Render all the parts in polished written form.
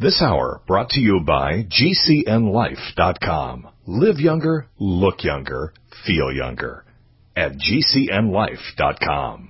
This hour brought to you by GCNLife.com. Live younger, look younger, feel younger. At GCNLife.com.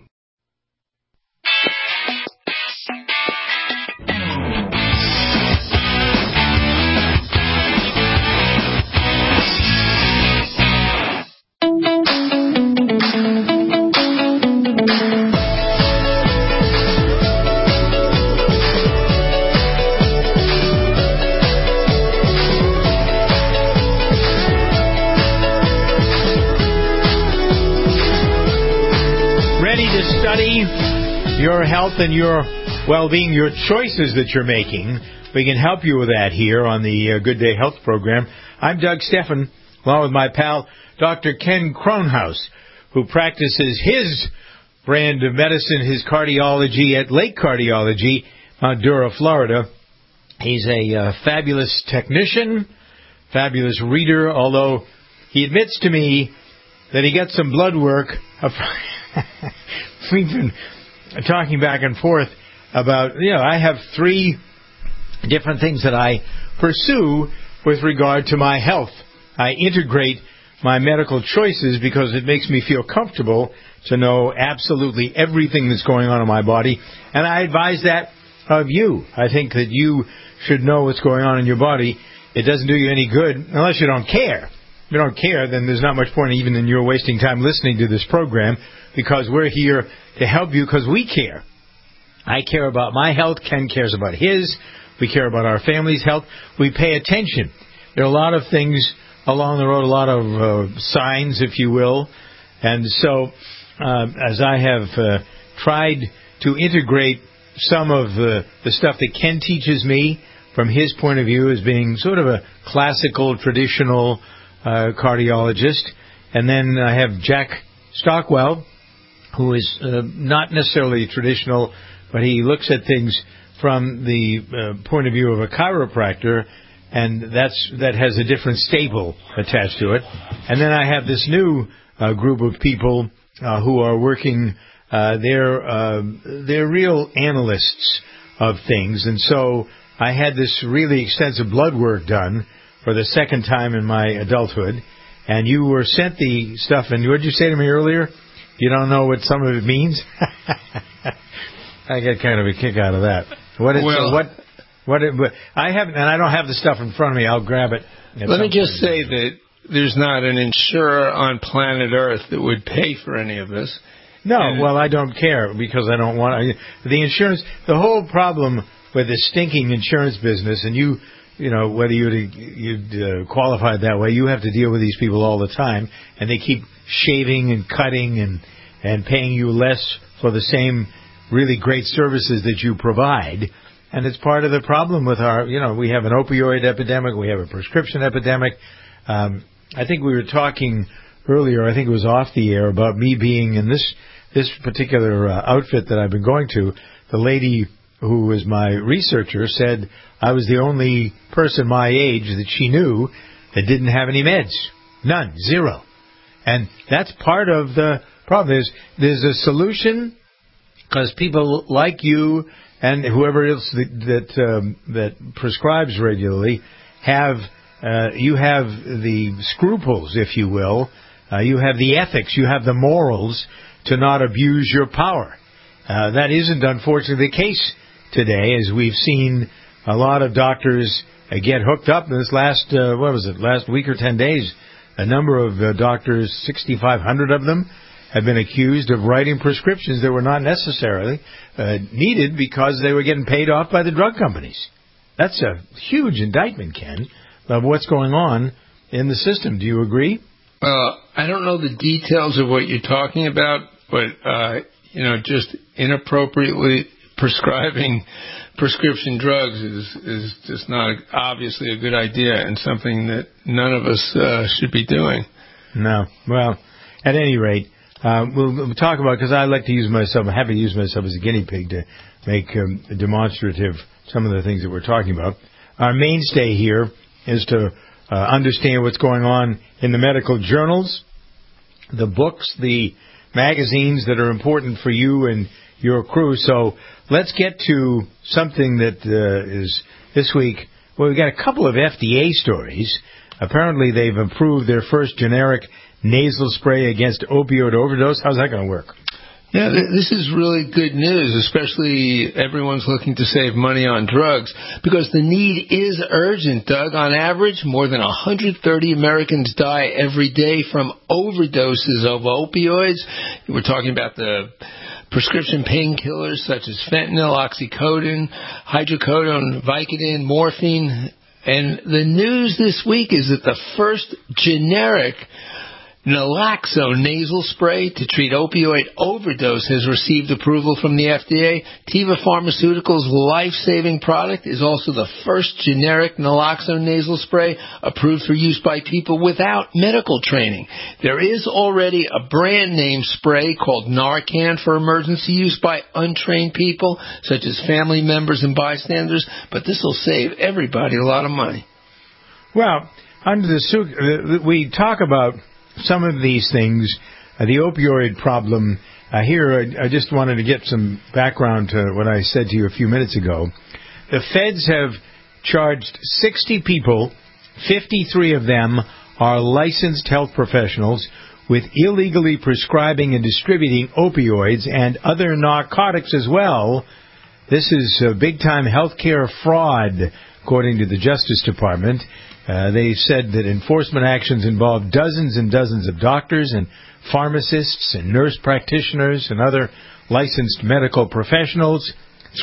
Your health and your well-being, your choices that you're making. We can help you with that here on the Good Day Health program. I'm Doug Steffen, along with my pal, Dr. Ken Kronhaus, who practices his brand of medicine, his cardiology at Lake Cardiology, Mount Dura, Florida. He's a fabulous technician, fabulous reader, although he admits to me that he got some blood work. We've been talking back and forth about, I have 3 different things that I pursue with regard to my health. I integrate my medical choices because it makes me feel comfortable to know absolutely everything that's going on in my body, and I advise that of you. I think that you should know what's going on in your body. It doesn't do you any good unless you don't care. If you don't care, then there's not much point even in your wasting time listening to this program, because we're here to help you because we care. I care about my health. Ken cares about his. We care about our family's health. We pay attention. There are a lot of things along the road, a lot of signs, if you will. And so as I have tried to integrate some of the stuff that Ken teaches me from his point of view as being sort of a classical, traditional cardiologist. And then I have Jack Stockwell, who is not necessarily traditional, but he looks at things from the point of view of a chiropractor, and that has a different staple attached to it. And then I have this new group of people who are working. They're real analysts of things, and so I had this really extensive blood work done for the second time in my adulthood. And you were sent the stuff, and what did you say to me earlier? You don't know what some of it means? I get kind of a kick out of that. I haven't, and I don't have the stuff in front of me. I'll grab it. Let me just say that there's not an insurer on planet Earth that would pay for any of this. No, well, I don't care because I don't want the insurance. The whole problem with the stinking insurance business, and whether you'd qualify it that way, you have to deal with these people all the time, and they keep shaving and cutting and paying you less for the same really great services that you provide. And it's part of the problem with our, we have an opioid epidemic, we have a prescription epidemic. I think we were talking earlier, I think it was off the air, about me being in this particular outfit that I've been going to. The lady who was my researcher said I was the only person my age that she knew that didn't have any meds. None. Zero. And that's part of the problem. There's a solution, because people like you and whoever else that prescribes regularly you have the scruples, if you will. You have the ethics. You have the morals to not abuse your power. That isn't, unfortunately, the case today, as we've seen a lot of doctors get hooked up in this last week or 10 days. A number of doctors, 6,500 of them, have been accused of writing prescriptions that were not necessarily needed because they were getting paid off by the drug companies. That's a huge indictment, Ken, of what's going on in the system. Do you agree? I don't know the details of what you're talking about, but, just inappropriately prescribing prescription drugs is just not obviously a good idea, and something that none of us should be doing. No. Well, at any rate, we'll talk about, because I like to use myself, I'm happy to use myself as a guinea pig to make demonstrative some of the things that we're talking about. Our mainstay here is to understand what's going on in the medical journals, the books, the magazines that are important for you and your crew. So let's get to something that is this week, well, we've got a couple of FDA stories. Apparently, they've approved their first generic nasal spray against opioid overdose. How's that going to work? Yeah, this is really good news, especially everyone's looking to save money on drugs, because the need is urgent, Doug. On average, more than 130 Americans die every day from overdoses of opioids. We're talking about the prescription painkillers such as fentanyl, oxycodone, hydrocodone, Vicodin, morphine. And the news this week is that the first generic naloxone nasal spray to treat opioid overdose has received approval from the FDA. Teva Pharmaceuticals' life-saving product is also the first generic naloxone nasal spray approved for use by people without medical training. There is already a brand name spray called Narcan for emergency use by untrained people, such as family members and bystanders, but this will save everybody a lot of money. Well, under we talk about some of these things, the opioid problem. Here, I just wanted to get some background to what I said to you a few minutes ago. The feds have charged 60 people, 53 of them are licensed health professionals, with illegally prescribing and distributing opioids and other narcotics as well. This is big-time healthcare fraud, according to the Justice Department. They said that enforcement actions involve dozens and dozens of doctors and pharmacists and nurse practitioners and other licensed medical professionals,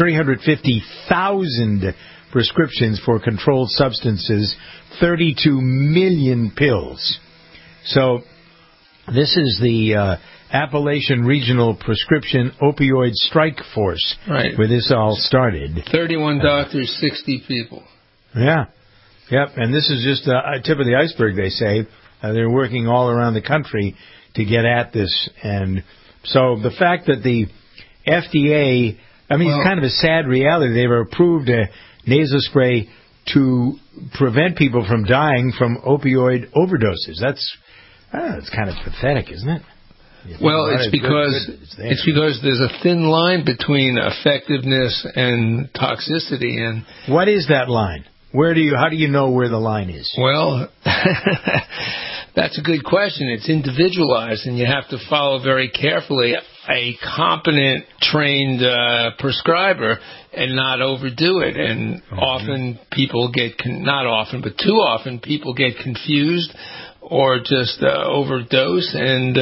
350,000 prescriptions for controlled substances, 32 million pills. So this is the Appalachian Regional Prescription Opioid Strike Force, right, where this all started. 31 doctors, 60 people. Yeah. Yep, and this is just the tip of the iceberg, they say. They're working all around the country to get at this. And so the fact that the FDA, it's kind of a sad reality. They've approved a nasal spray to prevent people from dying from opioid overdoses. That's kind of pathetic, isn't it? Well, it's because there's a thin line between effectiveness and toxicity. And what is that line? How do you know where the line is? Well, that's a good question. It's individualized, and you have to follow very carefully a competent, trained prescriber and not overdo it. And often people not often, but too often people get confused or just overdose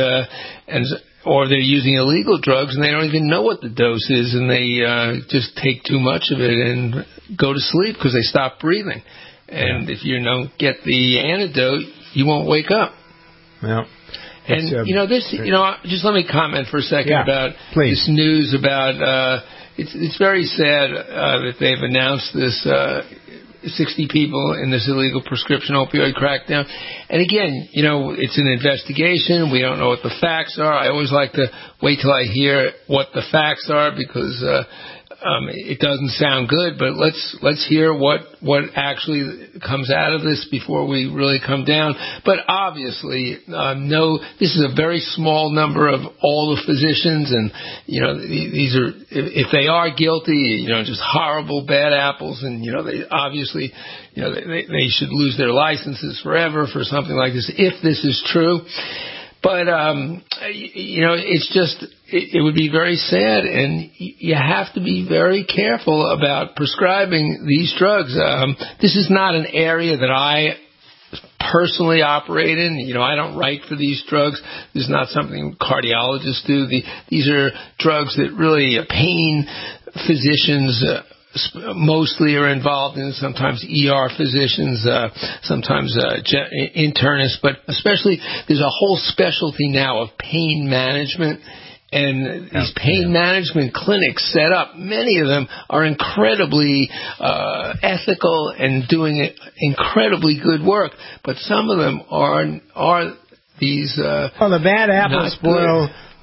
or they're using illegal drugs and they don't even know what the dose is, and they just take too much of it and go to sleep because they stop breathing. And if you don't get the antidote, you won't wake up. Well, and just let me comment for a second about this news about. It's very sad that they've announced this. 60 people in this illegal prescription opioid crackdown. And again, it's an investigation. We don't know what the facts are. I always like to wait till I hear what the facts are because it doesn't sound good. But let's hear what actually comes out of this before we really come down. But obviously, this is a very small number of all the physicians, and these are, if they are guilty, just horrible bad apples, and they obviously, they should lose their licenses forever for something like this if this is true. But, it's just, it would be very sad, and you have to be very careful about prescribing these drugs. This is not an area that I personally operate in. I don't write for these drugs. This is not something cardiologists do. These are drugs that really pain physicians mostly are involved in, sometimes ER physicians, sometimes internists, but especially there's a whole specialty now of pain management. And these pain management clinics set up, many of them are incredibly ethical and doing incredibly good work, but some of them are these. The bad apples spoil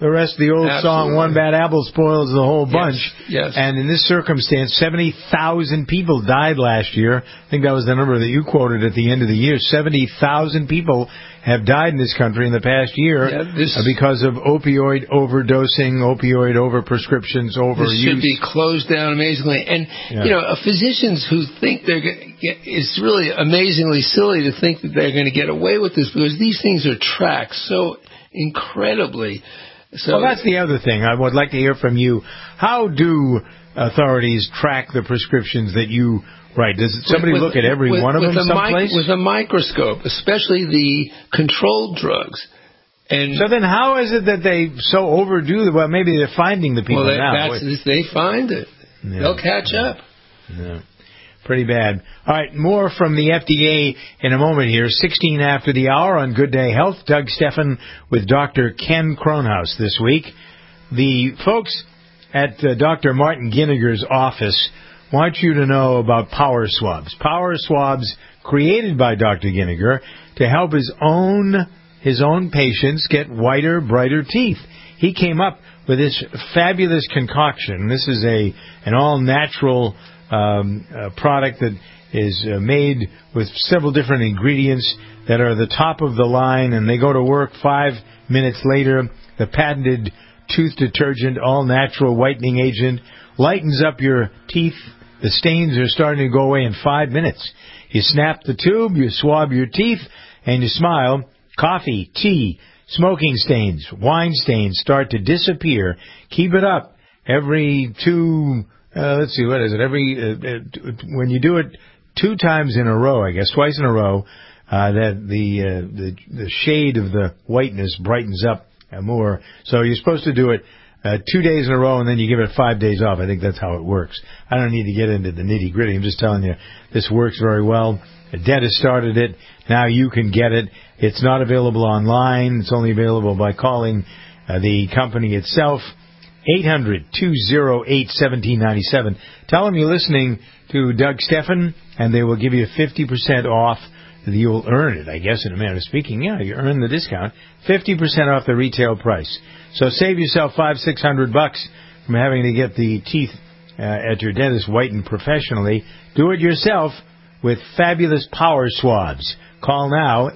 the rest of the old song, one bad apple spoils the whole bunch. Yes. And in this circumstance, 70,000 people died last year. I think that was the number that you quoted at the end of the year. 70,000 people have died in this country in the past year because of opioid overdosing, opioid overprescriptions, overuse. This should be closed down amazingly. And, physicians who think they're going to get, it's really amazingly silly to think that they're going to get away with this because these things are tracked so incredibly. So, well, that's the other thing. I would like to hear from you. How do authorities track the prescriptions that you write? Does somebody look at every one of them someplace? With a microscope, especially the controlled drugs. And so then how is it that they so overdo it? Well, maybe they're finding the people now. They find it. Yeah. They'll catch up. Yeah. Pretty bad. All right, more from the FDA in a moment here. 16 after the hour on Good Day Health. Doug Stephan with Dr. Ken Kronhaus this week. The folks at Dr. Martin Ginniger's office want you to know about Power Swabs. Power Swabs created by Dr. Ginniger to help his own patients get whiter, brighter teeth. He came up with this fabulous concoction. This is an all-natural product that is made with several different ingredients that are the top of the line, and they go to work 5 minutes later. The patented tooth detergent, all-natural whitening agent, lightens up your teeth. The stains are starting to go away in 5 minutes. You snap the tube, you swab your teeth, and you smile. Coffee, tea, smoking stains, wine stains start to disappear. Keep it up. Every when you do it 2 times in a row, I guess, twice in a row, that the shade of the whiteness brightens up more. So you're supposed to do it 2 days in a row, and then you give it 5 days off. I think that's how it works. I don't need to get into the nitty-gritty. I'm just telling you, this works very well. A dentist started it. Now you can get it. It's not available online. It's only available by calling the company itself. 800-208-1797. Tell them you're listening to Doug Stephan, and they will give you 50% off. You'll earn it, I guess, in a manner of speaking. Yeah, you earn the discount. 50% off the retail price. So save yourself $500-600 from having to get the teeth at your dentist whitened professionally. Do it yourself with fabulous Power Swabs. Call now,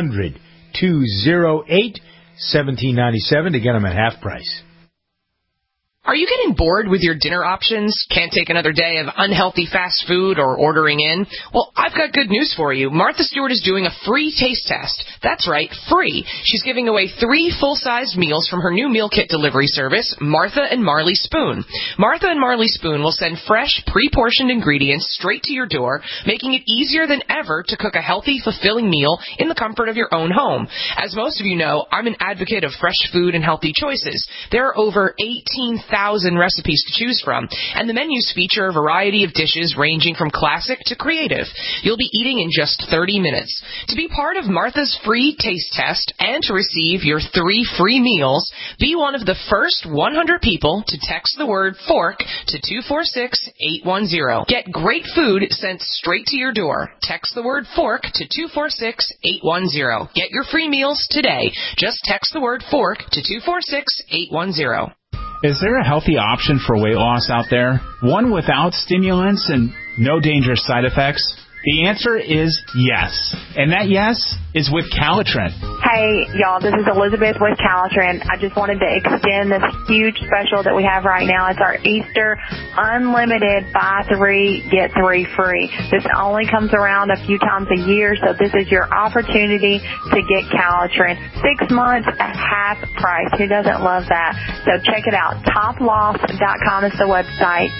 800-208-1797 to get them at half price. Are you getting bored with your dinner options? Can't take another day of unhealthy fast food or ordering in? Well, I've got good news for you. Martha Stewart is doing a free taste test. That's right, free. She's giving away 3 full-sized meals from her new meal kit delivery service, Martha and Marley Spoon. Martha and Marley Spoon will send fresh, pre-portioned ingredients straight to your door, making it easier than ever to cook a healthy, fulfilling meal in the comfort of your own home. As most of you know, I'm an advocate of fresh food and healthy choices. There are over 18,000 recipes to choose from, and the menus feature a variety of dishes ranging from classic to creative. You'll be eating in just 30 minutes. To be part of Martha's free taste test and to receive your 3 free meals, be one of the first 100 people to text the word FORK to 246-810. Get great food sent straight to your door. Text the word FORK to 246-810. Get your free meals today. Just text the word FORK to 246-810. Is there a healthy option for weight loss out there? One without stimulants and no dangerous side effects? The answer is yes. And that yes is with Calitrin. Hey, y'all, this is Elizabeth with Calitrin. I just wanted to extend this huge special that we have right now. It's our Easter unlimited buy 3, get 3 free. This only comes around a few times a year, so this is your opportunity to get Calitrin. 6 months at half price. Who doesn't love that? So check it out. TopLoss.com is the website.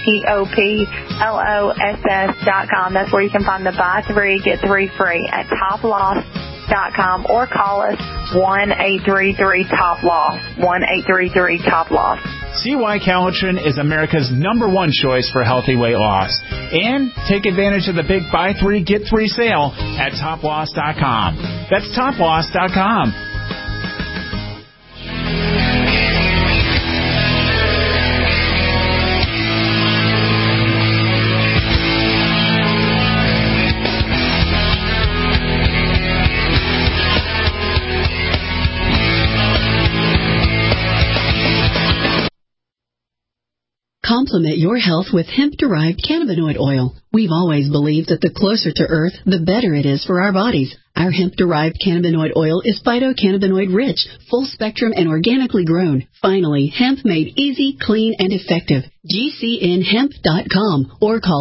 TopLoss.com. That's where you can find the buy 3, get 3 free at TopLoss.com, or call us 1-833-TOP-LOSS, 1-833-TOP-LOSS. See why Calitrin is America's #1 choice for healthy weight loss. And take advantage of the big buy 3, get 3 sale at TopLoss.com. That's TopLoss.com. Complement your health with hemp-derived cannabinoid oil. We've always believed that the closer to Earth, the better it is for our bodies. Our hemp-derived cannabinoid oil is phytocannabinoid rich, full-spectrum, and organically grown. Finally, hemp made easy, clean, and effective. GCNhemp.com or call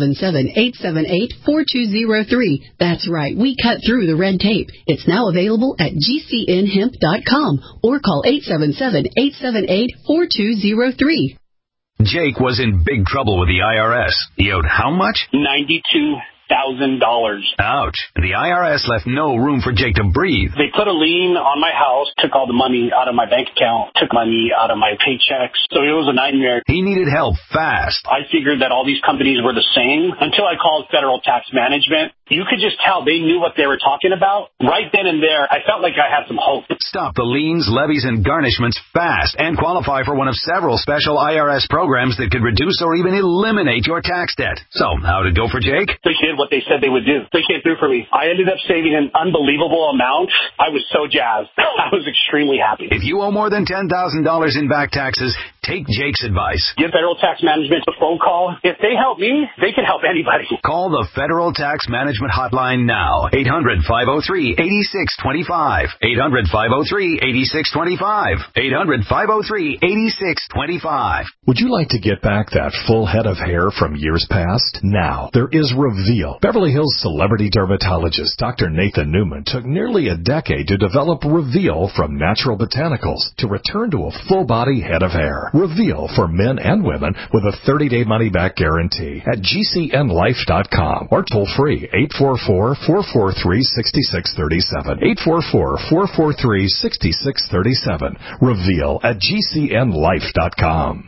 877-878-4203. That's right, we cut through the red tape. It's now available at GCNhemp.com or call 877-878-4203. Jake was in big trouble with the IRS. He owed how much? $92,000. Ouch. The IRS left no room for Jake to breathe. They put a lien on my house, took all the money out of my bank account, took money out of my paychecks. So it was a nightmare. He needed help fast. I figured that all these companies were the same until I called Federal Tax Management. You could just tell they knew what they were talking about. Right then and there, I felt like I had some hope. Stop the liens, levies, and garnishments fast and qualify for one of several special IRS programs that could reduce or even eliminate your tax debt. So, how'd it go for Jake? They did what they said they would do. They came through for me. I ended up saving an unbelievable amount. I was so jazzed. I was extremely happy. If you owe more than $10,000 in back taxes, take Jake's advice. Give Federal Tax Management a phone call. If they help me, they can help anybody. Call the Federal Tax Management hotline now. 800-503-8625. 800-503-8625. 800-503-8625. Would you like to get back that full head of hair from years past? Now, there is Reveal. Beverly Hills celebrity dermatologist Dr. Nathan Newman took nearly a decade to develop Reveal from natural botanicals to return to a full-body head of hair. Reveal for men and women with a 30-day money-back guarantee at GCNlife.com or toll free 844-443-6637. 844-443-6637. Reveal at GCNlife.com.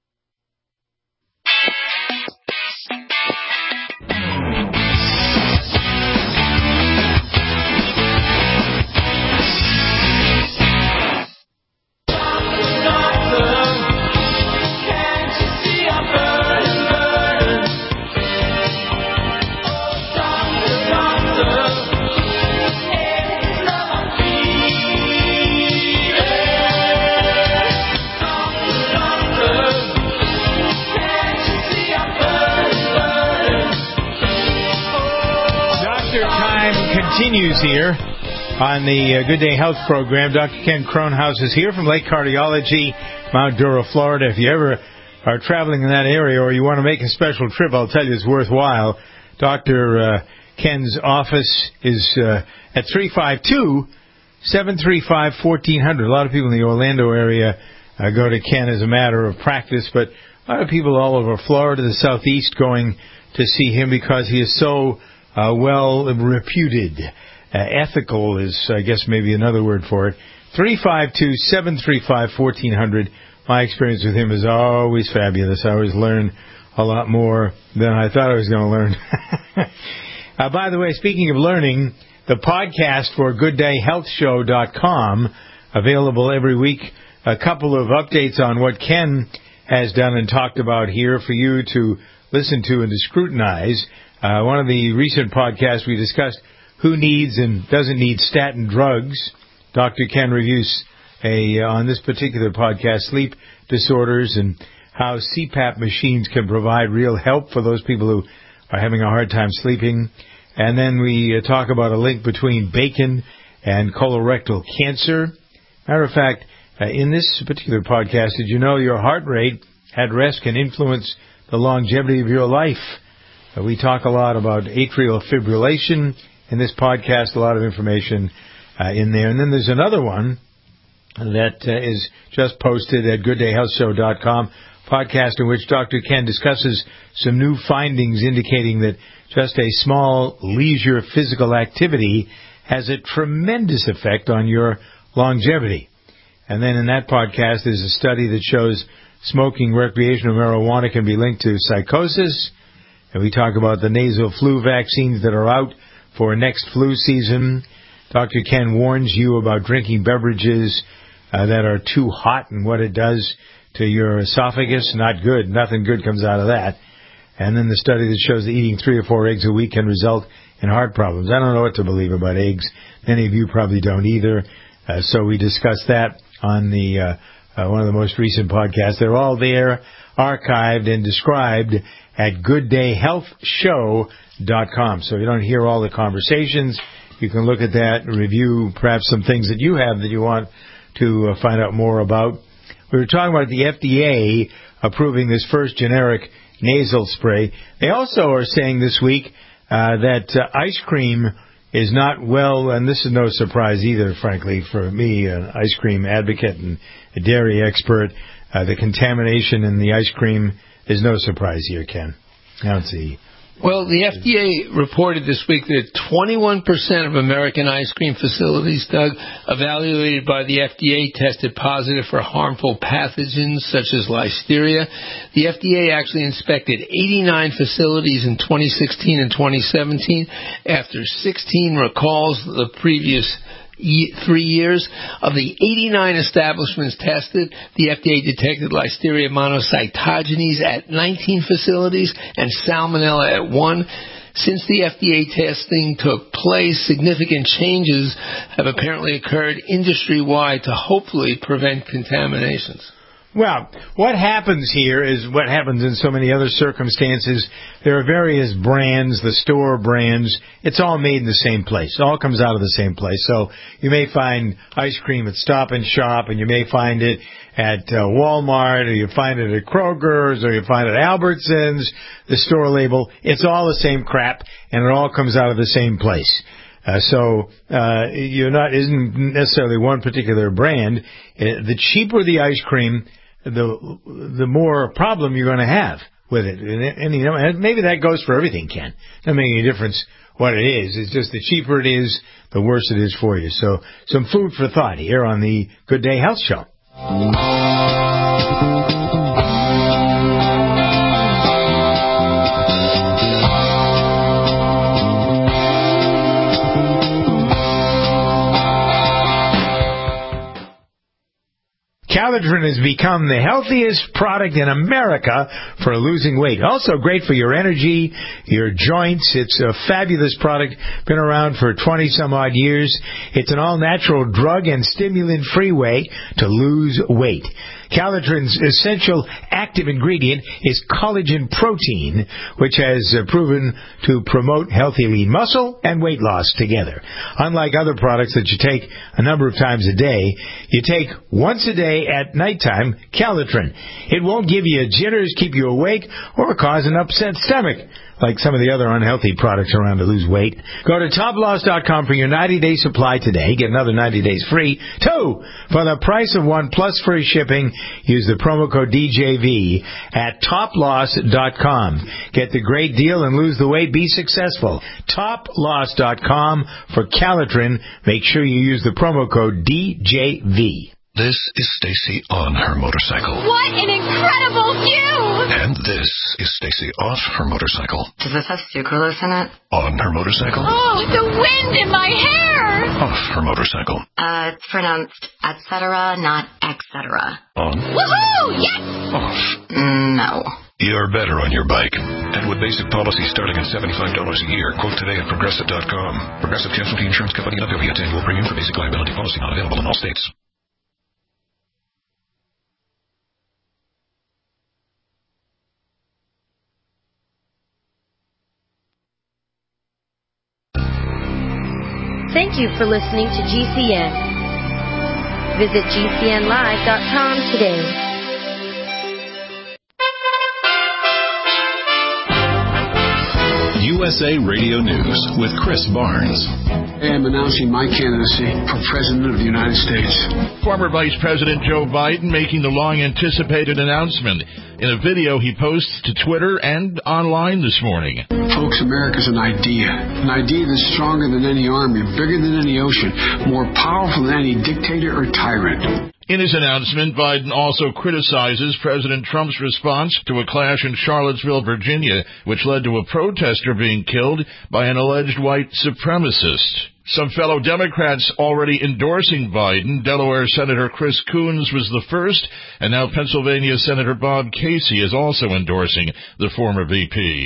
Continues here on the Good Day Health program. Dr. Ken Kronhaus is here from Lake Cardiology, Mount Dora, Florida. If you ever are traveling in that area or you want to make a special trip, I'll tell you it's worthwhile. Dr. Ken's office is at 352-735-1400. A lot of people in the Orlando area go to Ken as a matter of practice, but a lot of people all over Florida, the Southeast, going to see him because he is so well reputed. Ethical is, I guess, maybe another word for it. 352-735-1400. My experience with him is always fabulous. I always learn a lot more than I thought I was going to learn. By the way, speaking of learning, the podcast for GoodDayHealthShow.com, available every week. A couple of updates on what Ken has done and talked about here for you to listen to and to scrutinize. One of the recent podcasts we discussed who needs and doesn't need statin drugs. Dr. Ken reviews on this particular podcast sleep disorders and how CPAP machines can provide real help for those people who are having a hard time sleeping. And then we talk about a link between bacon and colorectal cancer. Matter of fact, in this particular podcast, did you know your heart rate at rest can influence the longevity of your life? We talk a lot about atrial fibrillation in this podcast, a lot of information in there. And then there's another one that is just posted at GoodDayHealthShow.com, podcast in which Dr. Ken discusses some new findings indicating that just a small leisure physical activity has a tremendous effect on your longevity. And then in that podcast, there's a study that shows smoking recreational marijuana can be linked to psychosis. And we talk about the nasal flu vaccines that are out for next flu season. Dr. Ken warns you about drinking beverages that are too hot and what it does to your esophagus. Not good. Nothing good comes out of that. And then the study that shows that eating 3 or 4 eggs a week can result in heart problems. I don't know what to believe about eggs. Many of you probably don't either. So we discussed that on the one of the most recent podcasts. They're all there, archived and described at gooddayhealthshow.com. So you don't hear all the conversations. You can look at that and review perhaps some things that you have that you want to find out more about. We were talking about the FDA approving this first generic nasal spray. They also are saying this week that ice cream is not well, and this is no surprise either, frankly, for me, an ice cream advocate and a dairy expert. The contamination in the ice cream is no surprise here, Ken. I don't see. Well, the FDA reported this week that 21% of American ice cream facilities, Doug, evaluated by the FDA, tested positive for harmful pathogens such as listeria. The FDA actually inspected 89 facilities in 2016 and 2017 after 16 recalls the previous 3 years. Of the 89 establishments tested, the FDA detected Listeria monocytogenes at 19 facilities and Salmonella at 1. Since the FDA testing took place, significant changes have apparently occurred industry-wide to hopefully prevent contaminations. Well, what happens here is what happens in so many other circumstances. There are various brands, the store brands. It's all made in the same place. It all comes out of the same place. So you may find ice cream at Stop and Shop, and you may find it at Walmart, or you find it at Kroger's, or you find it at Albertsons, the store label. It's all the same crap, and it all comes out of the same place. Isn't necessarily one particular brand. The cheaper the ice cream, the more problem you're going to have with it. And maybe that goes for everything, Ken. Doesn't make any difference what it is. It's just the cheaper it is, the worse it is for you. So some food for thought here on the Good Day Health Show. Caladrin has become the healthiest product in America for losing weight. Also great for your energy, your joints. It's a fabulous product. Been around for 20-some-odd years. It's an all-natural drug and stimulant-free way to lose weight. Caladrin's essential active ingredient is collagen protein, which has proven to promote healthy lean muscle and weight loss together. Unlike other products that you take a number of times a day, you take once a day at nighttime Caladrin. It won't give you jitters, keep you awake, or cause an upset stomach, like some of the other unhealthy products around to lose weight. Go to toploss.com for your 90-day supply today. Get another 90 days free. 2 for the price of 1 plus free shipping. Use the promo code DJV at toploss.com. Get the great deal and lose the weight. Be successful. Toploss.com for Caladrin. Make sure you use the promo code DJV. This is Stacy on her motorcycle. What an incredible view! And this is Stacy off her motorcycle. Does this have sucralose in it? On her motorcycle. Oh, the wind in my hair! Off her motorcycle. It's pronounced et cetera, not et cetera. On. Woohoo! Yes! Off. No. You're better on your bike. And with basic policy starting at $75 a year, quote today at Progressive.com. Progressive Casualty Insurance Company and affiliates. Annual premium for basic liability policy not available in all states. Thank you for listening to GCN. Visit GCNlive.com today. USA Radio News with Chris Barnes. I am announcing my candidacy for President of the United States. Former Vice President Joe Biden making the long-anticipated announcement in a video he posts to Twitter and online this morning. Folks, America's an idea that's stronger than any army, bigger than any ocean, more powerful than any dictator or tyrant. In his announcement, Biden also criticizes President Trump's response to a clash in Charlottesville, Virginia, which led to a protester being killed by an alleged white supremacist. Some fellow Democrats already endorsing Biden. Delaware Senator Chris Coons was the first, and now Pennsylvania Senator Bob Casey is also endorsing the former VP.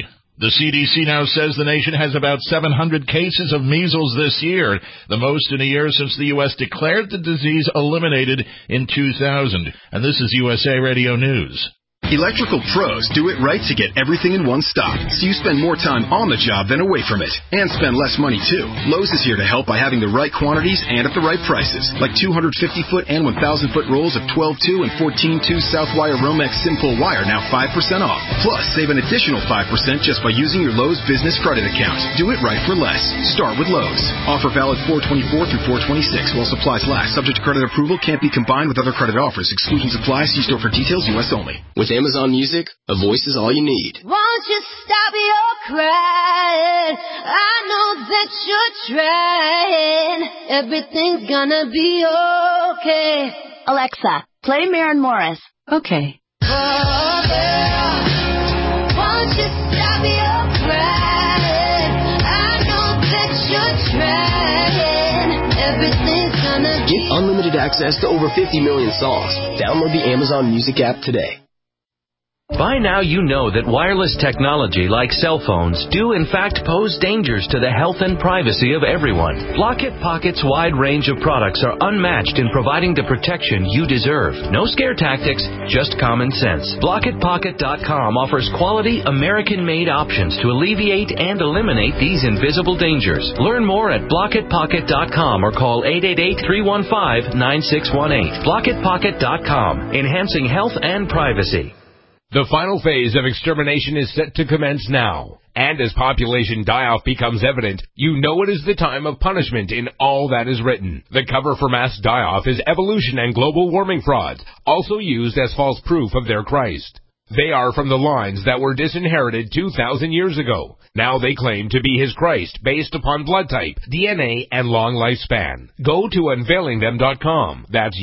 The CDC now says the nation has about 700 cases of measles this year, the most in a year since the U.S. declared the disease eliminated in 2000. And this is USA Radio News. Electrical pros do it right to get everything in one stop, so you spend more time on the job than away from it, and spend less money too. Lowe's is here to help by having the right quantities and at the right prices, like 250-foot and 1,000-foot rolls of 12-2 and 14-2 Southwire Romex Simple wire, now 5% off. Plus, save an additional 5% just by using your Lowe's business credit account. Do it right for less. Start with Lowe's. Offer valid 4/24 through 4/26 while supplies last. Subject to credit approval. Can't be combined with other credit offers. Exclusions apply. See store for details. U.S. only. With Amazon Music, a voice is all you need. Won't you stop your crying? I know that you're trying. Everything's gonna be okay. Alexa, play Maren Morris. Okay. Oh, girl, won't you stop your crying? I know that you're trying. Everything's gonna be Get unlimited access to over 50 million songs. Download the Amazon Music app today. By now you know that wireless technology like cell phones do in fact pose dangers to the health and privacy of everyone. Blockit Pocket's wide range of products are unmatched in providing the protection you deserve. No scare tactics, just common sense. BlockitPocket.com offers quality American-made options to alleviate and eliminate these invisible dangers. Learn more at BlockitPocket.com or call 888-315-9618. BlockitPocket.com, enhancing health and privacy. The final phase of extermination is set to commence now. And as population die-off becomes evident, you know it is the time of punishment in all that is written. The cover for mass die-off is evolution and global warming frauds, also used as false proof of their Christ. They are from the lines that were disinherited 2,000 years ago. Now they claim to be his Christ based upon blood type, DNA, and long lifespan. Go to unveilingthem.com. That's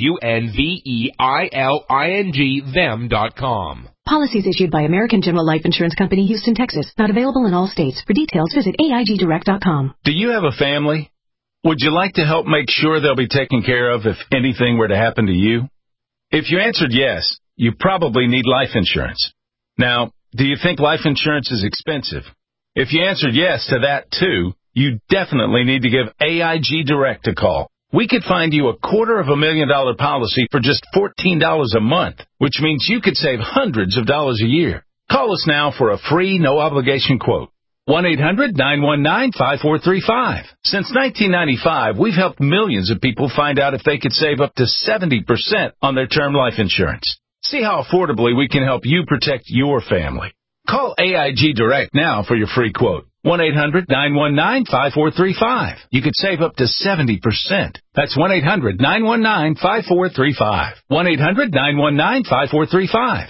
UNVEILING them.com. Policies issued by American General Life Insurance Company, Houston, Texas. Not available in all states. For details, visit AIGdirect.com. Do you have a family? Would you like to help make sure they'll be taken care of if anything were to happen to you? If you answered yes, you probably need life insurance. Now, do you think life insurance is expensive? If you answered yes to that too, you definitely need to give AIG Direct a call. We could find you a $250,000 policy for just $14 a month, which means you could save hundreds of dollars a year. Call us now for a free, no-obligation quote. 1-800-919-5435. Since 1995, we've helped millions of people find out if they could save up to 70% on their term life insurance. See how affordably we can help you protect your family. Call AIG Direct now for your free quote. 1-800-919-5435. You could save up to 70%. That's 1-800-919-5435. 1-800-919-5435.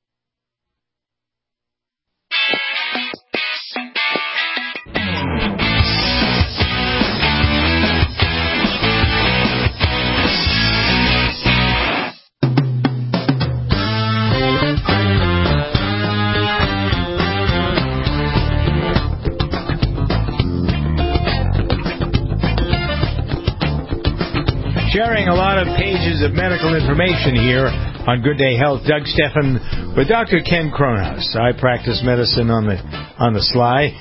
Sharing a lot of pages of medical information here on Good Day Health. Doug Stephan with Dr. Ken Cronhaus. I practice medicine on the sly.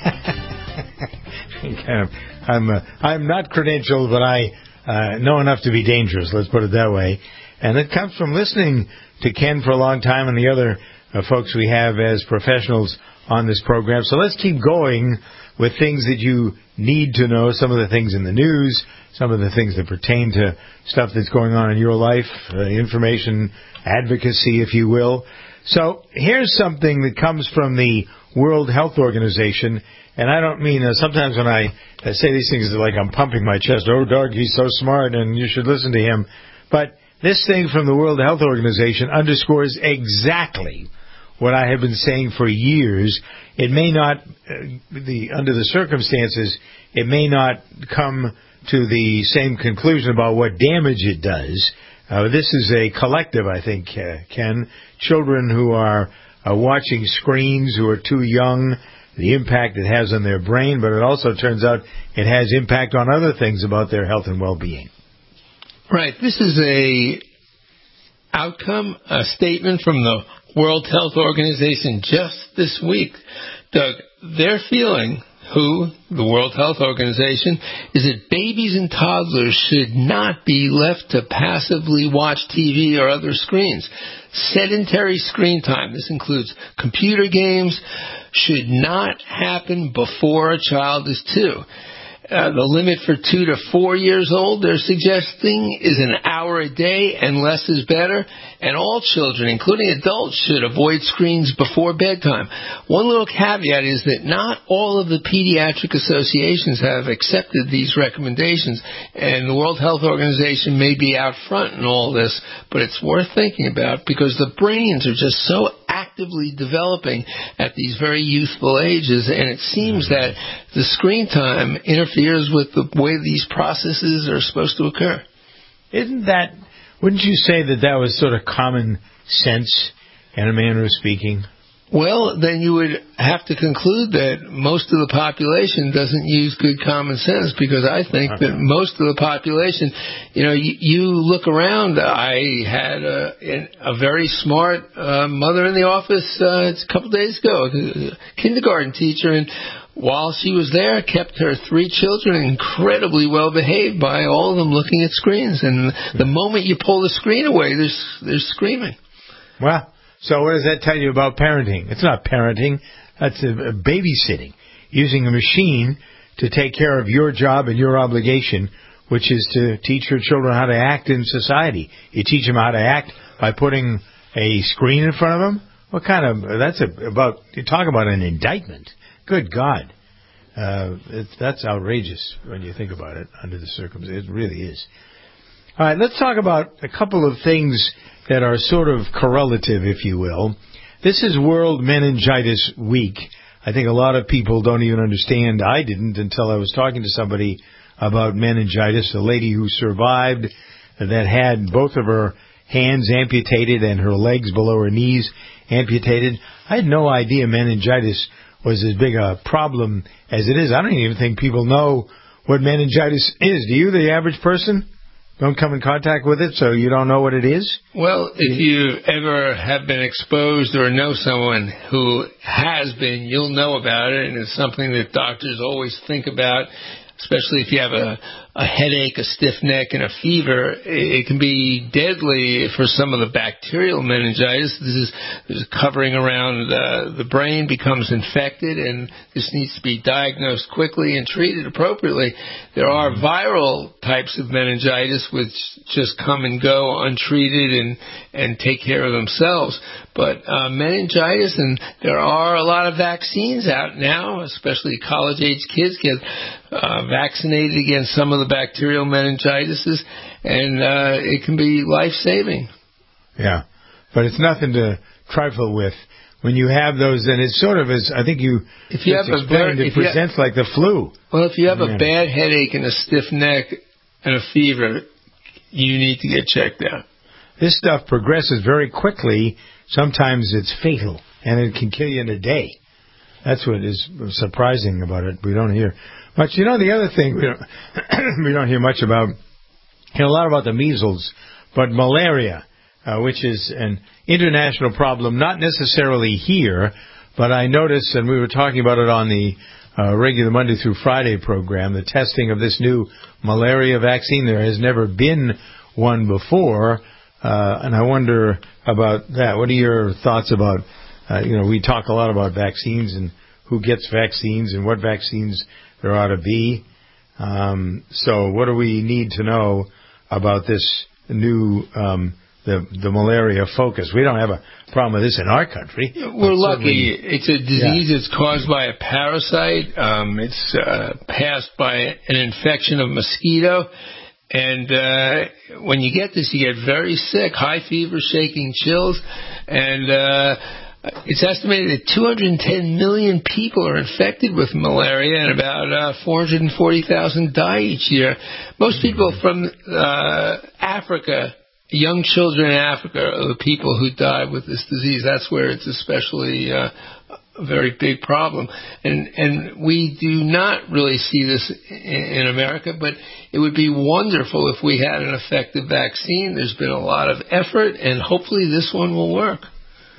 I'm not credentialed, but I know enough to be dangerous. Let's put it that way. And it comes from listening to Ken for a long time and the other folks we have as professionals on this program. So let's keep going with things that you need to know, some of the things in the news, some of the things that pertain to stuff that's going on in your life, information advocacy, if you will. So here's something that comes from the World Health Organization, and I don't mean, sometimes when I say these things, it's like I'm pumping my chest. Oh, Doug, he's so smart, and you should listen to him. But this thing from the World Health Organization underscores exactly what I have been saying for years. It may not, under the circumstances, it may not come to the same conclusion about what damage it does. This is a collective, I think, Ken. Children who are watching screens, who are too young, the impact it has on their brain, but it also turns out it has impact on other things about their health and well-being. Right. This is a statement from the World Health Organization just this week. Doug, their feeling, the World Health Organization, is that babies and toddlers should not be left to passively watch TV or other screens. Sedentary screen time, this includes computer games, should not happen before a child is 2. The limit for 2 to 4 years old, they're suggesting, is an hour a day, and less is better. And all children, including adults, should avoid screens before bedtime. One little caveat is that not all of the pediatric associations have accepted these recommendations, and the World Health Organization may be out front in all this, but it's worth thinking about because the brains are just so actively developing at these very youthful ages, and it seems that the screen time interferes with the way these processes are supposed to occur. Wouldn't you say that was sort of common sense in a manner of speaking? Well, then you would have to conclude that most of the population doesn't use good common sense, because I think that most of the population, you look around. I had a very smart mother in the office a couple days ago, a kindergarten teacher, and while she was there, kept her 3 children incredibly well behaved by all of them looking at screens. And the moment you pull the screen away, there's screaming. Well, so what does that tell you about parenting? It's not parenting. That's a babysitting, using a machine to take care of your job and your obligation, which is to teach your children how to act in society. You teach them how to act by putting a screen in front of them? What kind of, you talk about an indictment. Good God. That's outrageous when you think about it under the circumstances. It really is. All right, let's talk about a couple of things that are sort of correlative, if you will. This is World Meningitis Week. I think a lot of people don't even understand. I didn't until I was talking to somebody about meningitis, a lady who survived that had both of her hands amputated and her legs below her knees amputated. I had no idea meningitis was as big a problem as it is. I don't even think people know what meningitis is. Do you, the average person? Don't come in contact with it, so you don't know what it is? Well, if you ever have been exposed or know someone who has been, you'll know about it, and it's something that doctors always think about, especially if you have a headache, a stiff neck, and a fever. It can be deadly for some of the bacterial meningitis. This is covering around the brain, becomes infected, and this needs to be diagnosed quickly and treated appropriately. There are viral types of meningitis which just come and go untreated and take care of themselves. But meningitis, and there are a lot of vaccines out now, especially college-age kids get vaccinated against some of the bacterial meningitis, and it can be life-saving. Yeah, but it's nothing to trifle with. When you have those, and it's sort of as I think you explained, it presents like the flu. Well, if you have a bad headache and a stiff neck and a fever, you need to get checked out. This stuff progresses very quickly. Sometimes it's fatal, and it can kill you in a day. That's what is surprising about it. We don't hear much. The other thing we don't hear much about, a lot about the measles, but malaria, which is an international problem, not necessarily here, but I noticed, and we were talking about it on the regular Monday through Friday program, the testing of this new malaria vaccine. There has never been one before, and I wonder about that. What are your thoughts about, we talk a lot about vaccines and who gets vaccines and what vaccines there ought to be. So what do we need to know about this new the malaria focus? We don't have a problem with this in our country. We're lucky. It's a disease that's caused by a parasite. It's passed by an infection of mosquito. And when you get this, you get very sick, high fever, shaking, chills, and it's estimated that 210 million people are infected with malaria, and about 440,000 die each year. Most people from Africa, young children in Africa, are the people who die with this disease. That's where it's especially a very big problem. And we do not really see this in America, but it would be wonderful if we had an effective vaccine. There's been a lot of effort, and hopefully this one will work.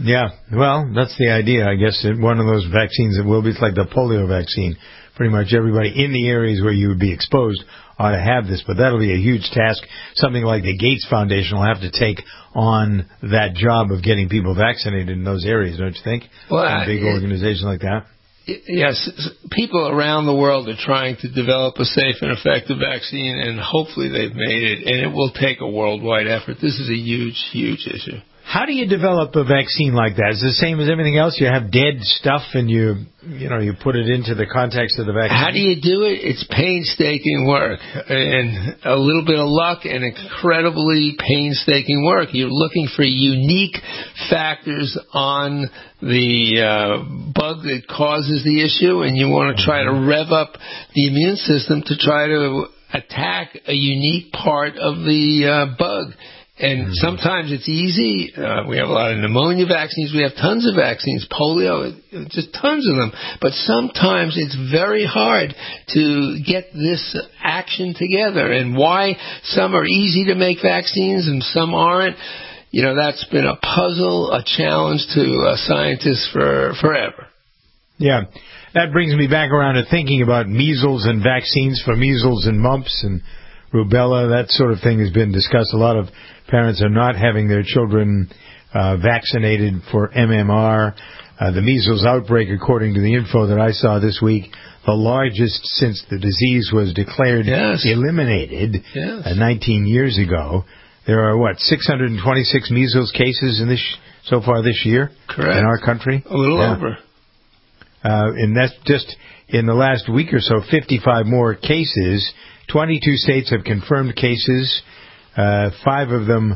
Yeah, well, that's the idea, I guess. One of those vaccines that will be, it's like the polio vaccine. Pretty much everybody in the areas where you would be exposed ought to have this, but that'll be a huge task. Something like the Gates Foundation will have to take on that job of getting people vaccinated in those areas, don't you think? Well, a big organization like that. Yes, people around the world are trying to develop a safe and effective vaccine, and hopefully they've made it, and it will take a worldwide effort. This is a huge, huge issue. How do you develop a vaccine like that? Is it the same as everything else? You have dead stuff and you put it into the context of the vaccine? How do you do it? It's painstaking work and a little bit of luck and incredibly painstaking work. You're looking for unique factors on the bug that causes the issue, and you want to try to rev up the immune system to try to attack a unique part of the bug. And sometimes it's easy. We have a lot of pneumonia vaccines. We have tons of vaccines. Polio, just tons of them. But sometimes it's very hard to get this action together. And why some are easy to make vaccines and some aren't, that's been a puzzle, a challenge to scientists for forever. Yeah. That brings me back around to thinking about measles and vaccines for measles and mumps and rubella. That sort of thing has been discussed. A lot of parents are not having their children vaccinated for MMR. The measles outbreak, according to the info that I saw this week, the largest since the disease was declared eliminated 19 years ago. There are, 626 measles cases so far this year? Correct. In our country? A little over. And that's just in the last week or so, 55 more cases. 22 states have confirmed cases. Five of the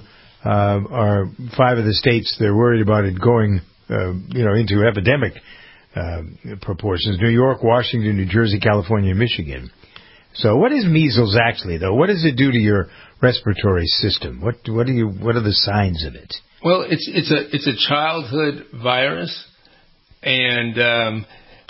states they're worried about it going, into epidemic proportions. New York, Washington, New Jersey, California, and Michigan. So, what is measles actually, though? What does it do to your respiratory system? What are the signs of it? Well, it's a childhood virus, and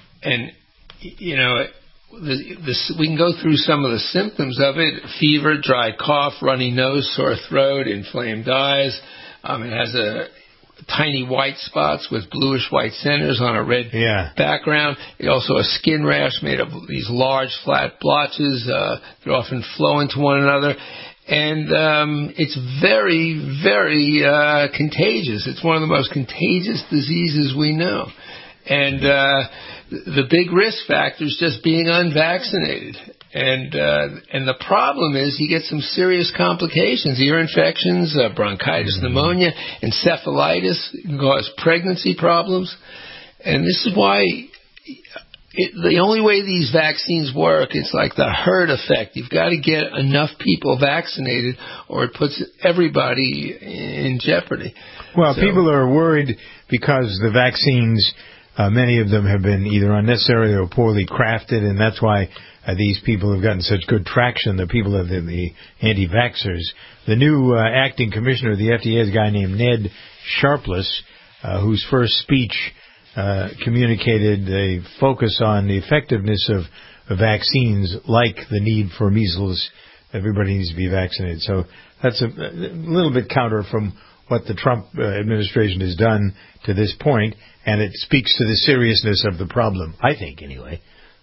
we can go through some of the symptoms of it: fever, dry cough, runny nose, sore throat, inflamed eyes. It has tiny white spots with bluish white centers on a red background. It also a skin rash made of these large flat blotches that often flow into one another. And it's very, very contagious. It's one of the most contagious diseases we know. And the big risk factor is just being unvaccinated. And the problem is you get some serious complications, ear infections, bronchitis, pneumonia, encephalitis, can cause pregnancy problems. And this is why the only way these vaccines work, it's like the herd effect. You've got to get enough people vaccinated or it puts everybody in jeopardy. Well, people are worried because the vaccines, many of them have been either unnecessary or poorly crafted, and that's why these people have gotten such good traction, the people of the anti-vaxxers. The new acting commissioner of the FDA is a guy named Ned Sharpless, whose first speech communicated a focus on the effectiveness of vaccines, like the need for measles. Everybody needs to be vaccinated. So that's a little bit counter from what the Trump administration has done to this point, and it speaks to the seriousness of the problem, I think, anyway.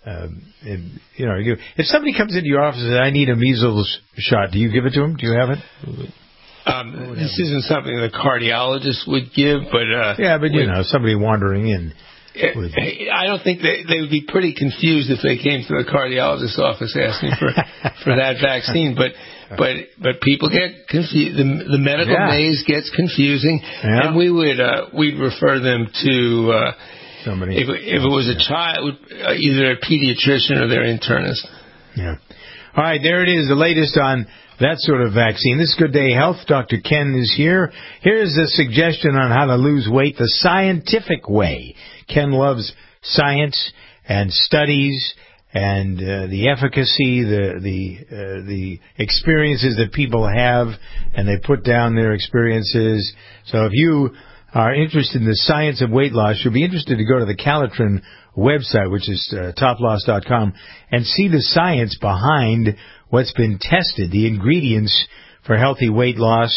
If somebody comes into your office and says, I need a measles shot, do you give it to them? Do you have it? This isn't something the cardiologist would give, but... somebody wandering in. I don't think they would be pretty confused if they came to the cardiologist's office asking for that vaccine, but people get confused. The medical maze gets confusing, and we'd refer them to... somebody. If it was a child, either a pediatrician or their internist. Yeah. All right, there it is, the latest on that sort of vaccine. This is Good Day Health. Dr. Ken is here. Here's a suggestion on how to lose weight the scientific way. Ken loves science and studies and the efficacy, the experiences that people have, and they put down their experiences. So if you are interested in the science of weight loss, you'll be interested to go to the Calitrin website, which is toploss.com, and see the science behind what's been tested, the ingredients for healthy weight loss.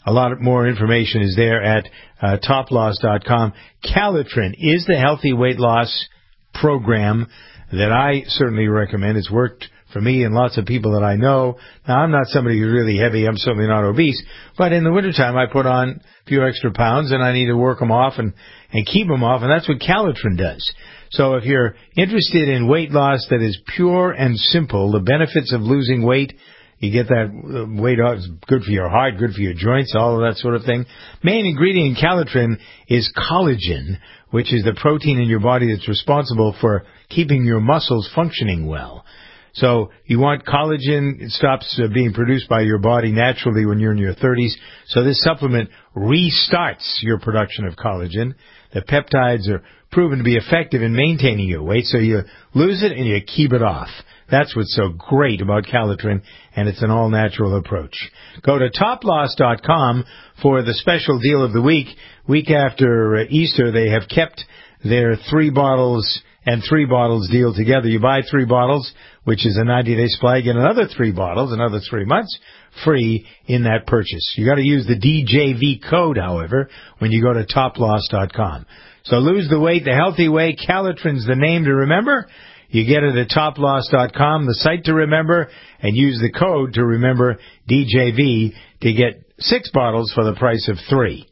A lot more information is there at toploss.com. Calitrin is the healthy weight loss program that I certainly recommend. It's worked for me and lots of people that I know. Now, I'm not somebody who's really heavy. I'm certainly not obese. But in the wintertime, I put on a few extra pounds, and I need to work them off and keep them off, and that's what Calitrin does. So if you're interested in weight loss that is pure and simple, the benefits of losing weight, you get that weight off, it's good for your heart, good for your joints, all of that sort of thing. Main ingredient in Calitrin is collagen, which is the protein in your body that's responsible for keeping your muscles functioning well. So you want collagen. It stops being produced by your body naturally when you're in your 30s. So this supplement restarts your production of collagen. The peptides are proven to be effective in maintaining your weight, so you lose it and you keep it off. That's what's so great about Calitrin, and it's an all-natural approach. Go to toploss.com for the special deal of the week. Week after Easter, they have kept their 3 bottles and 3 bottles deal together. You buy 3 bottles, which is a 90-day supply, get another 3 bottles, another 3 months, free in that purchase. You got to use the DJV code, however, when you go to toploss.com. So lose the weight the healthy way. Calitrin's the name to remember. You get it at toploss.com, the site to remember, and use the code to remember DJV to get 6 bottles for the price of 3.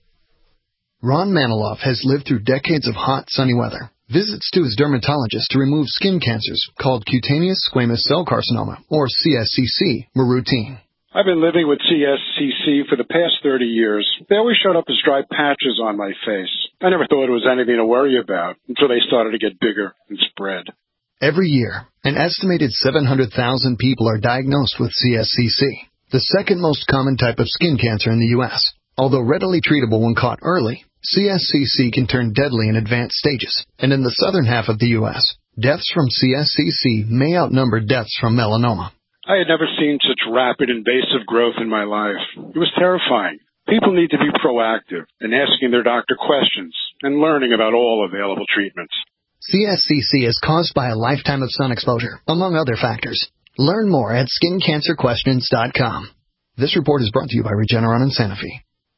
Ron Maniloff has lived through decades of hot, sunny weather. Visits to his dermatologist to remove skin cancers called cutaneous squamous cell carcinoma, or CSCC, were routine. I've been living with CSCC for the past 30 years. They always showed up as dry patches on my face. I never thought it was anything to worry about until they started to get bigger and spread. Every year, an estimated 700,000 people are diagnosed with CSCC, the second most common type of skin cancer in the U.S. Although readily treatable when caught early, CSCC can turn deadly in advanced stages, and in the southern half of the U.S., deaths from CSCC may outnumber deaths from melanoma. I had never seen such rapid invasive growth in my life. It was terrifying. People need to be proactive in asking their doctor questions and learning about all available treatments. CSCC is caused by a lifetime of sun exposure, among other factors. Learn more at skincancerquestions.com. This report is brought to you by Regeneron and Sanofi.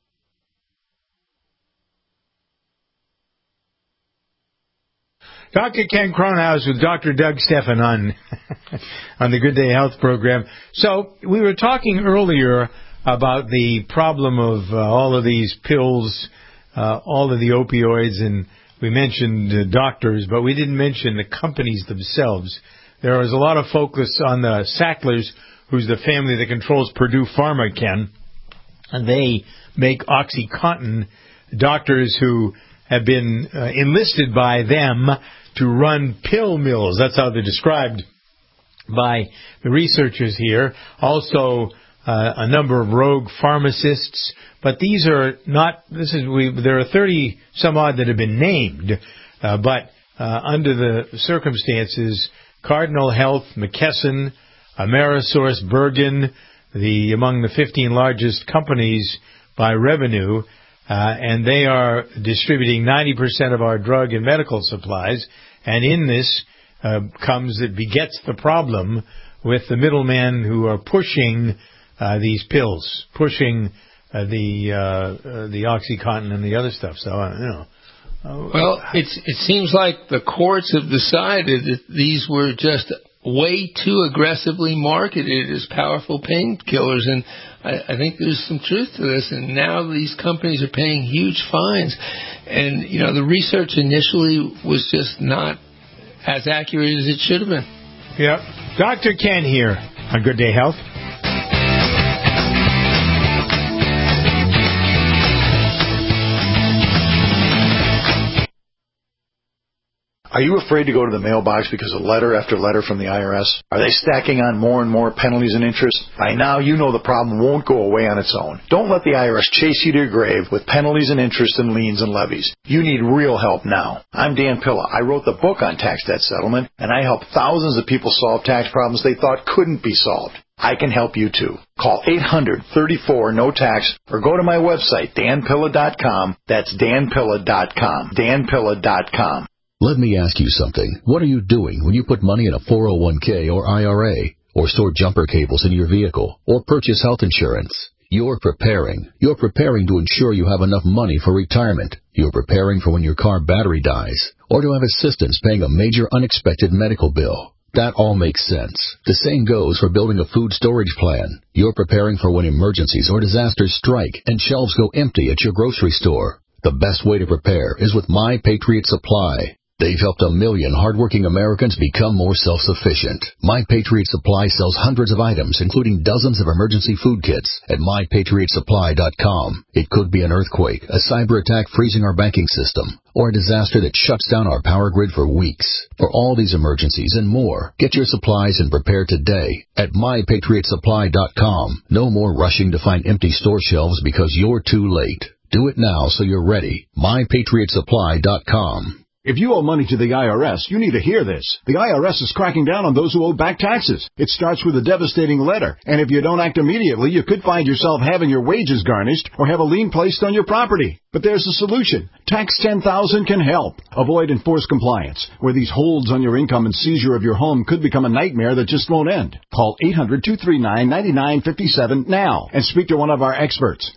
Dr. Ken Cronhaus with Dr. Doug Stephan on the Good Day Health program. So we were talking earlier about the problem of all of these pills, all of the opioids, and we mentioned doctors, but we didn't mention the companies themselves. There was a lot of focus on the Sacklers, who's the family that controls Purdue Pharma, Ken, and they make OxyContin. Doctors who have been enlisted by them to run pill mills. That's how they're described by the researchers here. Also, a number of rogue pharmacists. But these are not, there are 30 some odd that have been named, but under the circumstances, Cardinal Health, McKesson, Amerisource, Bergen, among the 15 largest companies by revenue, and they are distributing 90% of our drug and medical supplies. And in this begets the problem with the middlemen who are pushing these pills, pushing the OxyContin and the other stuff. So, Well, it seems like the courts have decided that these were just way too aggressively marketed as powerful painkillers, and I think there's some truth to this, and now these companies are paying huge fines. And, the research initially was just not as accurate as it should have been. Yep. Dr. Ken here on Good Day Health. Are you afraid to go to the mailbox because of letter after letter from the IRS? Are they stacking on more and more penalties and interest? By now, you know the problem won't go away on its own. Don't let the IRS chase you to your grave with penalties and interest and liens and levies. You need real help now. I'm Dan Pilla. I wrote the book on tax debt settlement, and I help thousands of people solve tax problems they thought couldn't be solved. I can help you too. Call 800-34-NO-TAX or go to my website, danpilla.com. That's danpilla.com. danpilla.com. Let me ask you something. What are you doing when you put money in a 401k or IRA, or store jumper cables in your vehicle, or purchase health insurance? You're preparing. You're preparing to ensure you have enough money for retirement. You're preparing for when your car battery dies, or to have assistance paying a major unexpected medical bill. That all makes sense. The same goes for building a food storage plan. You're preparing for when emergencies or disasters strike and shelves go empty at your grocery store. The best way to prepare is with My Patriot Supply. They've helped 1 million hardworking Americans become more self-sufficient. My Patriot Supply sells hundreds of items, including dozens of emergency food kits at MyPatriotSupply.com. It could be an earthquake, a cyber attack freezing our banking system, or a disaster that shuts down our power grid for weeks. For all these emergencies and more, get your supplies and prepare today at MyPatriotSupply.com. No more rushing to find empty store shelves because you're too late. Do it now so you're ready. MyPatriotSupply.com. If you owe money to the IRS, you need to hear this. The IRS is cracking down on those who owe back taxes. It starts with a devastating letter, and if you don't act immediately, you could find yourself having your wages garnished or have a lien placed on your property. But there's a solution. Tax 10,000 can help. Avoid enforced compliance, where these holds on your income and seizure of your home could become a nightmare that just won't end. Call 800-239-9957 now and speak to one of our experts.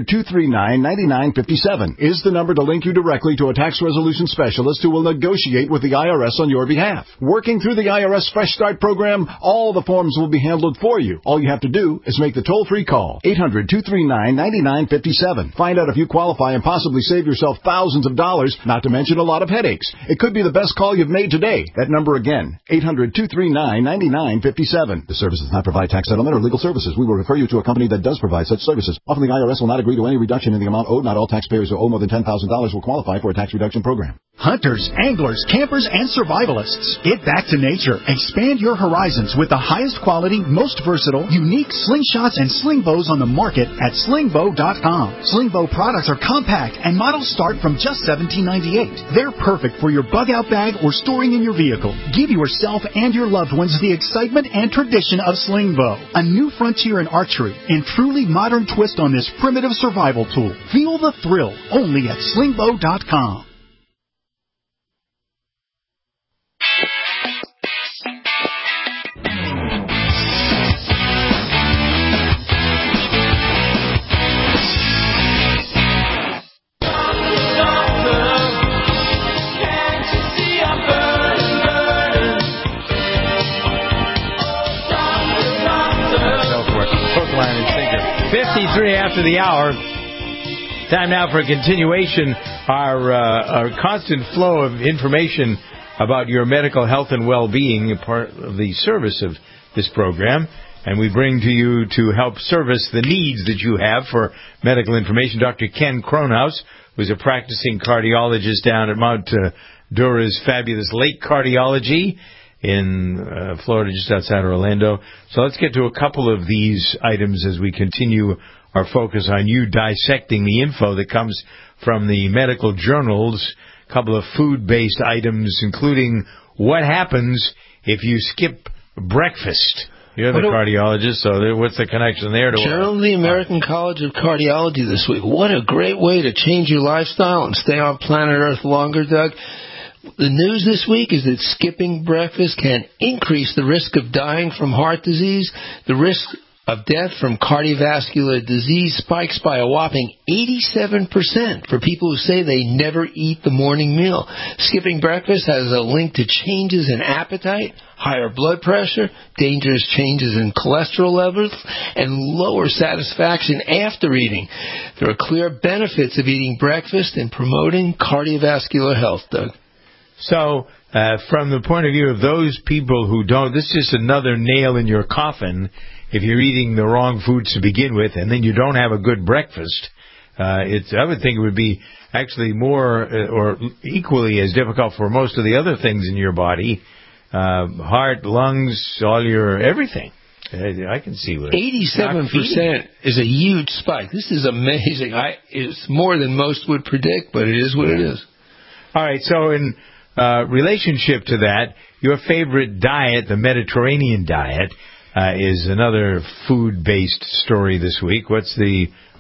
800-239-9957 is the number to link you directly to a tax resolution specialist who will negotiate with the IRS on your behalf. Working through the IRS Fresh Start program, all the forms will be handled for you. All you have to do is make the toll-free call. 800-239-9957. Find out if you qualify and possibly save yourself thousands of dollars, not to mention a lot of headaches. It could be the best call you've made today. That number again, 800-239-9957. The service does not provide tax settlement or legal services. We will refer you to a company that does provide such services. Often the IRS will not agree to any reduction in the amount owed. Not all taxpayers who owe more than $10,000 will qualify for a tax reduction program. Hunters, anglers, campers, and survivalists. Get back to nature. Expand your horizons with the highest quality, most versatile, unique slingshots and sling bows on the market at slingbow.com. Slingbow products are compact and models start from just $17.98. They're perfect for your bug-out bag or storing in your vehicle. Give yourself and your loved ones the excitement and tradition of Slingbow, a new frontier in archery and truly modern twist on this primitive survival tool. Feel the thrill only at slingbow.com. Hookline and Sinker. 53 after the hour. Time now for a continuation. Our constant flow of information about your medical health and well-being, part of the service of this program. And we bring to you to help service the needs that you have for medical information. Dr. Ken Kronhaus, who's a practicing cardiologist down at Mount Dura's fabulous Lake Cardiology in Florida, just outside Orlando. So let's get to a couple of these items as we continue our focus on you dissecting the info that comes from the medical journals. A couple of food-based items, including what happens if you skip breakfast. You're the cardiologist, so what's the connection there? Journal of the American College of Cardiology this week. What a great way to change your lifestyle and stay on planet Earth longer, Doug. The news this week is that skipping breakfast can increase the risk of dying from heart disease. The risk of death from cardiovascular disease spikes by a whopping 87% for people who say they never eat the morning meal. Skipping breakfast has a link to changes in appetite, higher blood pressure, dangerous changes in cholesterol levels, and lower satisfaction after eating. There are clear benefits of eating breakfast in promoting cardiovascular health, Doug. So, from the point of view of those people who don't, this is just another nail in your coffin if you're eating the wrong foods to begin with and then you don't have a good breakfast. I would think it would be actually more or equally as difficult for most of the other things in your body, heart, lungs, all your everything. I can see what 87% is a huge spike. This is amazing. It's more than most would predict, but it is what it is. All right, so in relationship to that, your favorite diet, the Mediterranean diet, is another food-based story this week. What's the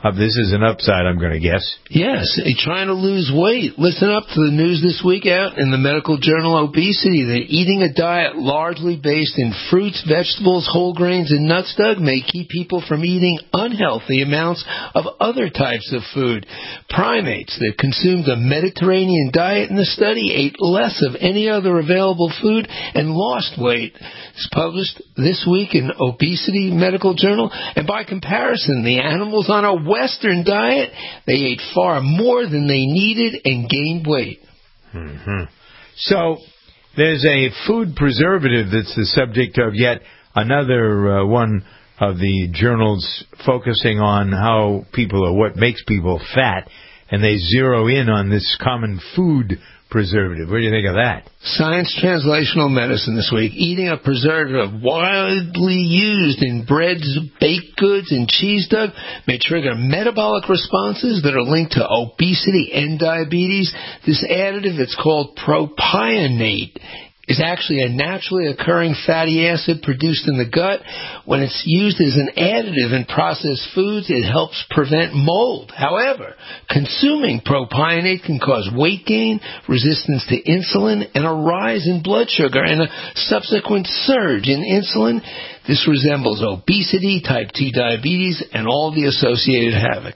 of this is an upside, I'm going to guess. Yes, trying to lose weight. Listen up to the news this week out in the medical journal Obesity that eating a diet largely based in fruits, vegetables, whole grains, and nuts, Doug, may keep people from eating unhealthy amounts of other types of food. Primates that consumed a Mediterranean diet in the study ate less of any other available food and lost weight. It's published this week in Obesity Medical Journal. And by comparison, the animals on a Western diet, they ate far more than they needed and gained weight. Mm-hmm. So there's a food preservative that's the subject of yet another one of the journals focusing on how people or what makes people fat, and they zero in on this common food preservative. What do you think of that? Science Translational Medicine this week. Eating a preservative widely used in breads, baked goods, and cheese, Doug, may trigger metabolic responses that are linked to obesity and diabetes. This additive, it's called propionate, is actually a naturally occurring fatty acid produced in the gut. When it's used as an additive in processed foods, it helps prevent mold. However, consuming propionate can cause weight gain, resistance to insulin, and a rise in blood sugar and a subsequent surge in insulin. This resembles obesity, type 2 diabetes, and all the associated havoc.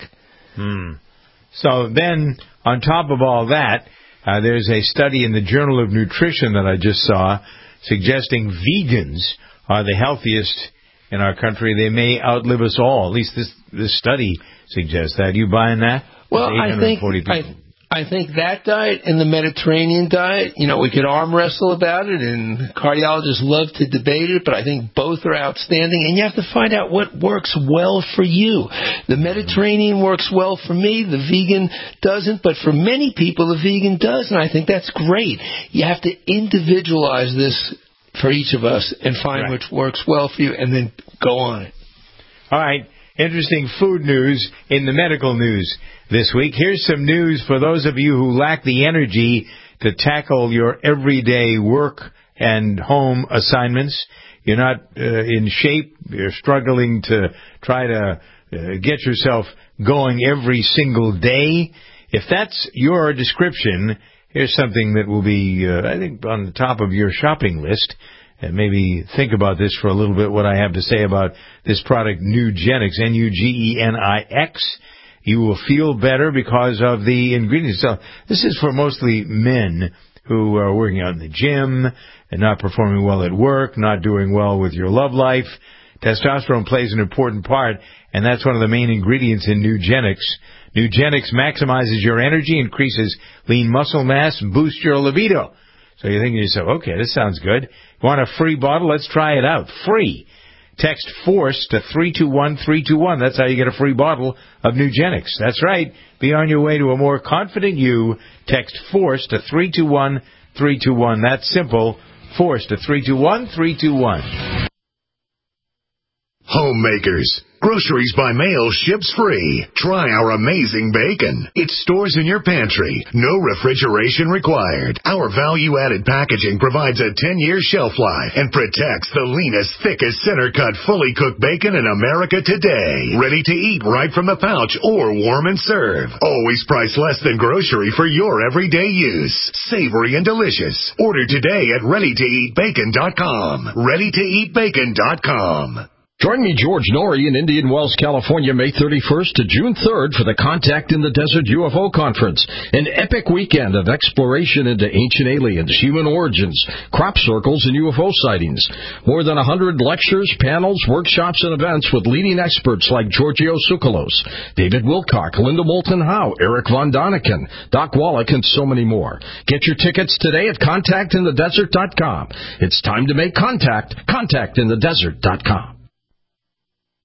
So then, on top of all that, there's a study in the Journal of Nutrition that I just saw suggesting vegans are the healthiest in our country. They may outlive us all. At least this study suggests that. You buying that? Well, I think that diet and the Mediterranean diet, we could arm wrestle about it, and cardiologists love to debate it, but I think both are outstanding, and you have to find out what works well for you. The Mediterranean works well for me, the vegan doesn't, but for many people, the vegan does, and I think that's great. You have to individualize this for each of us and find which works well for you, and then go on it. All right. Interesting food news in the medical news this week. Here's some news for those of you who lack the energy to tackle your everyday work and home assignments. You're not in shape. You're struggling to try to get yourself going every single day. If that's your description, here's something that will be, I think, on the top of your shopping list. And maybe think about this for a little bit, what I have to say about this product, Nugenix, Nugenix. You will feel better because of the ingredients. So this is for mostly men who are working out in the gym and not performing well at work, not doing well with your love life. Testosterone plays an important part, and that's one of the main ingredients in Nugenix. Nugenix maximizes your energy, increases lean muscle mass, and boosts your libido. So you're thinking to yourself, okay, this sounds good. Want a free bottle? Let's try it out. Free. Text FORCE to 321-321. That's how you get a free bottle of Nugenix. That's right. Be on your way to a more confident you. Text FORCE to 321-321. That's simple. FORCE to 321-321. Homemakers. Groceries by mail ships free. Try our amazing bacon. It stores in your pantry. No refrigeration required. Our value-added packaging provides a 10-year shelf life and protects the leanest, thickest, center-cut, fully cooked bacon in America today. Ready to eat right from the pouch or warm and serve. Always priced less than grocery for your everyday use. Savory and delicious. Order today at ReadyToEatBacon.com. ReadyToEatBacon.com. Join me, George Norrie, in Indian Wells, California, May 31st to June 3rd for the Contact in the Desert UFO Conference, an epic weekend of exploration into ancient aliens, human origins, crop circles, and UFO sightings. More than 100 lectures, panels, workshops, and events with leading experts like Giorgio Tsoukalos, David Wilcock, Linda Moulton Howe, Eric Von Daniken, Doc Wallach, and so many more. Get your tickets today at ContactInTheDesert.com. It's time to make contact. ContactInTheDesert.com.